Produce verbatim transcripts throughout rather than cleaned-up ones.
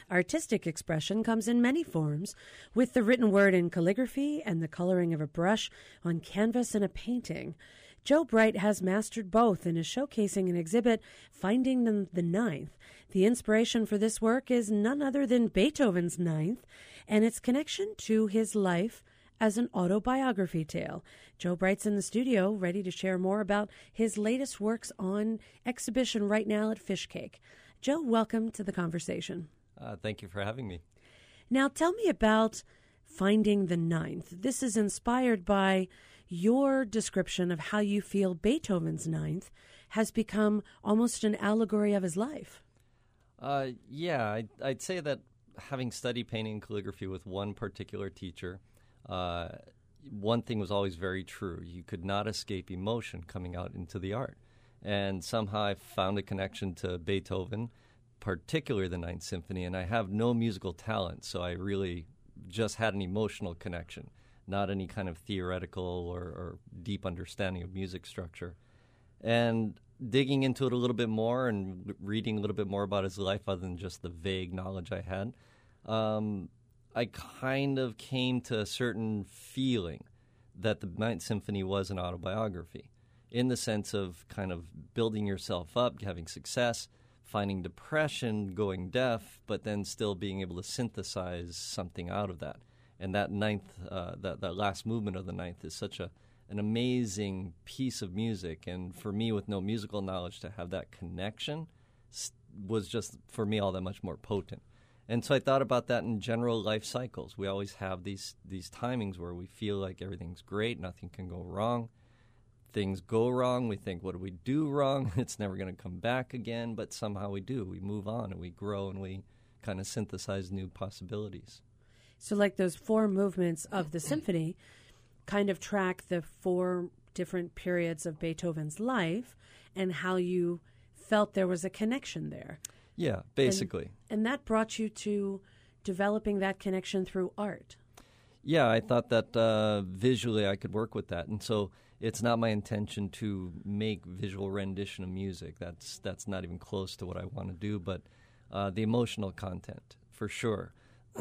Artistic expression comes in many forms, with the written word in calligraphy and the coloring of a brush on canvas in a painting. Joe Bright has mastered both and is showcasing an exhibit, Finding the, the Ninth. The inspiration for this work is none other than Beethoven's Ninth and its connection to his life as an autobiography tale. Joe Bright's in the studio, ready to share more about his latest works on exhibition right now at Fishcake. Joe, welcome to the conversation. Uh, thank you for having me. Now, tell me about Finding the Ninth. This is inspired by your description of how you feel Beethoven's Ninth has become almost an allegory of his life. Uh, yeah, I'd, I'd say that having studied painting and calligraphy with one particular teacher, uh, one thing was always very true. You could not escape emotion coming out into the art. And somehow I found a connection to Beethoven, particularly the Ninth Symphony, and I have no musical talent, so I really just had an emotional connection, not any kind of theoretical or, or deep understanding of music structure. And digging into it a little bit more and reading a little bit more about his life other than just the vague knowledge I had, um, I kind of came to a certain feeling that the Ninth Symphony was an autobiography in the sense of kind of building yourself up, having success, finding depression, going deaf, but then still being able to synthesize something out of that. And that ninth, uh, that, that last movement of the ninth is such a an amazing piece of music. And for me, with no musical knowledge, to have that connection was just, for me, all that much more potent. And so I thought about that in general life cycles. We always have these these timings where we feel like everything's great, nothing can go wrong. Things go wrong, we think, what do we do wrong? It's never going to come back again, but somehow we do. We move on and we grow and we kind of synthesize new possibilities. So like those four movements of the symphony kind of track the four different periods of Beethoven's life and how you felt there was a connection there. Yeah, basically. And, and that brought you to developing that connection through art. Yeah, I thought that uh, visually I could work with that. And so it's not my intention to make visual rendition of music. That's that's not even close to what I want to do. But uh, the emotional content, for sure.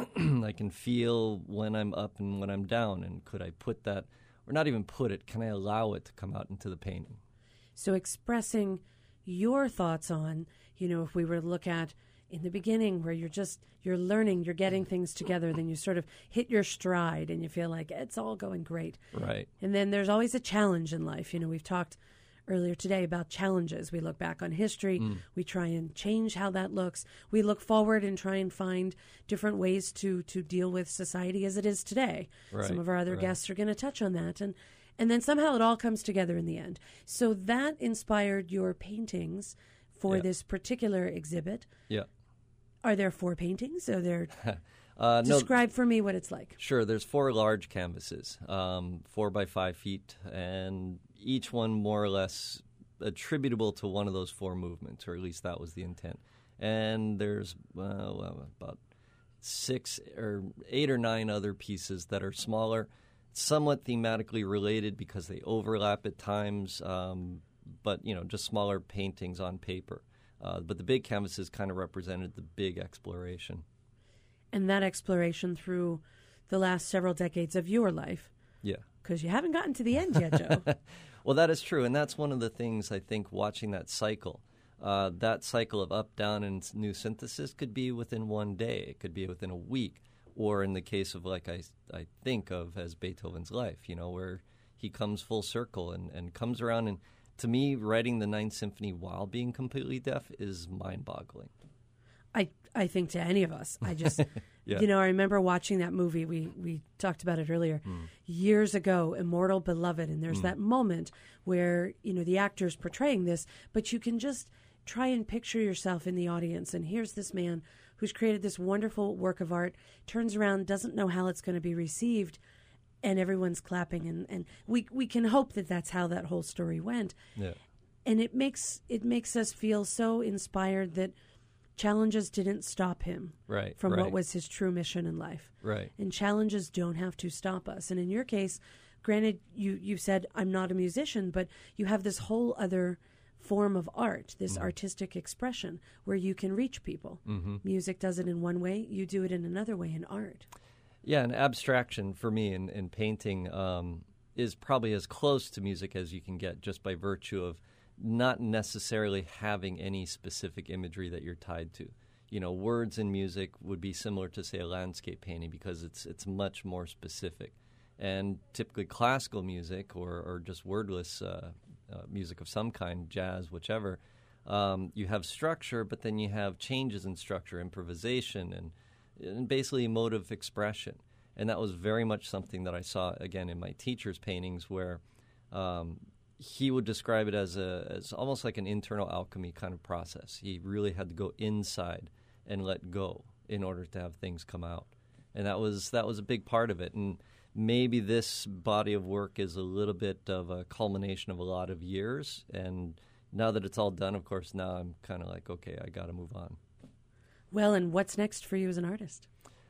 I can feel when I'm up and when I'm down. And could I put that, or not even put it, can I allow it to come out into the painting? So expressing your thoughts on, you know, if we were to look at in the beginning where you're just, you're learning, you're getting things together, then you sort of hit your stride and you feel like it's all going great. Right. And then there's always a challenge in life. You know, we've talked earlier today about challenges. We look back on history. Mm. We try and change how that looks. We look forward and try and find different ways to, to deal with society as it is today. Right. Some of our other right. guests are going to touch on that. And, and then somehow it all comes together in the end. So that inspired your paintings for yeah. this particular exhibit. Yeah. Are there four paintings? Are there? uh, Describe no, for me what it's like. Sure. There's four large canvases, um, four by five feet, and each one more or less attributable to one of those four movements, or at least that was the intent. And there's uh, well, about six or eight or nine other pieces that are smaller, somewhat thematically related because they overlap at times, um, but you know, just smaller paintings on paper. Uh, but the big canvases kind of represented the big exploration. And that exploration through the last several decades of your life. Yeah. Because you haven't gotten to the end yet, Joe. Well, that is true. And that's one of the things I think watching that cycle. Uh, that cycle of up, down, and new synthesis could be within one day. It could be within a week. Or in the case of, like I, I think of as Beethoven's life, you know, where he comes full circle and, and comes around and to me, writing the Ninth Symphony while being completely deaf is mind-boggling. I I think to any of us. I just, yeah. you know, I remember watching that movie. We we talked about it earlier mm. years ago, Immortal Beloved. And there's mm. that moment where, you know, the actor's portraying this, but you can just try and picture yourself in the audience. And here's this man who's created this wonderful work of art, turns around, doesn't know how it's going to be received, and everyone's clapping, and, and we we can hope that that's how that whole story went. Yeah. And it makes it makes us feel so inspired that challenges didn't stop him right, from right. what was his true mission in life. Right. And challenges don't have to stop us. And in your case, granted, you, you said, I'm not a musician, but you have this whole other form of art, this Mm-hmm. artistic expression where you can reach people. Mm-hmm. Music does it in one way, you do it in another way in art. Yeah, an abstraction for me in, in painting um, is probably as close to music as you can get, just by virtue of not necessarily having any specific imagery that you're tied to. You know, words in music would be similar to, say, a landscape painting because it's it's much more specific. And typically classical music or, or just wordless uh, uh, music of some kind, jazz, whichever, um, you have structure, but then you have changes in structure, improvisation, and, and basically emotive expression. And that was very much something that I saw, again, in my teacher's paintings where um, he would describe it as a as almost like an internal alchemy kind of process. He really had to go inside and let go in order to have things come out. And that was that was a big part of it. And maybe this body of work is a little bit of a culmination of a lot of years. And now that it's all done, of course, now I'm kind of like, okay, I got to move on. Well, and what's next for you as an artist?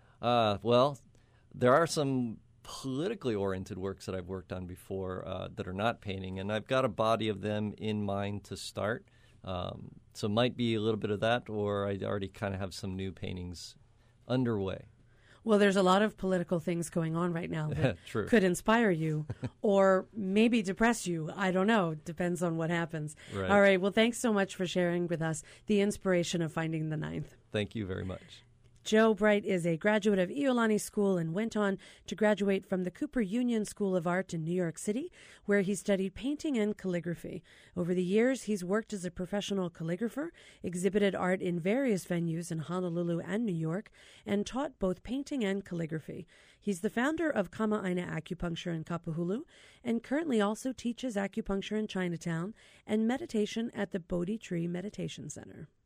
Uh, well, there are some politically oriented works that I've worked on before uh, that are not painting, and I've got a body of them in mind to start. Um, so it might be a little bit of that, or I already kind of have some new paintings underway. Well, there's a lot of political things going on right now that True. could inspire you or maybe depress you. I don't know. Depends on what happens. Right. All right. Well, thanks so much for sharing with us the inspiration of Finding the Ninth. Thank you very much. Joe Bright is a graduate of Iolani School and went on to graduate from the Cooper Union School of Art in New York City, where he studied painting and calligraphy. Over the years, he's worked as a professional calligrapher, exhibited art in various venues in Honolulu and New York, and taught both painting and calligraphy. He's the founder of Kama'aina Acupuncture in Kapahulu and currently also teaches acupuncture in Chinatown and meditation at the Bodhi Tree Meditation Center.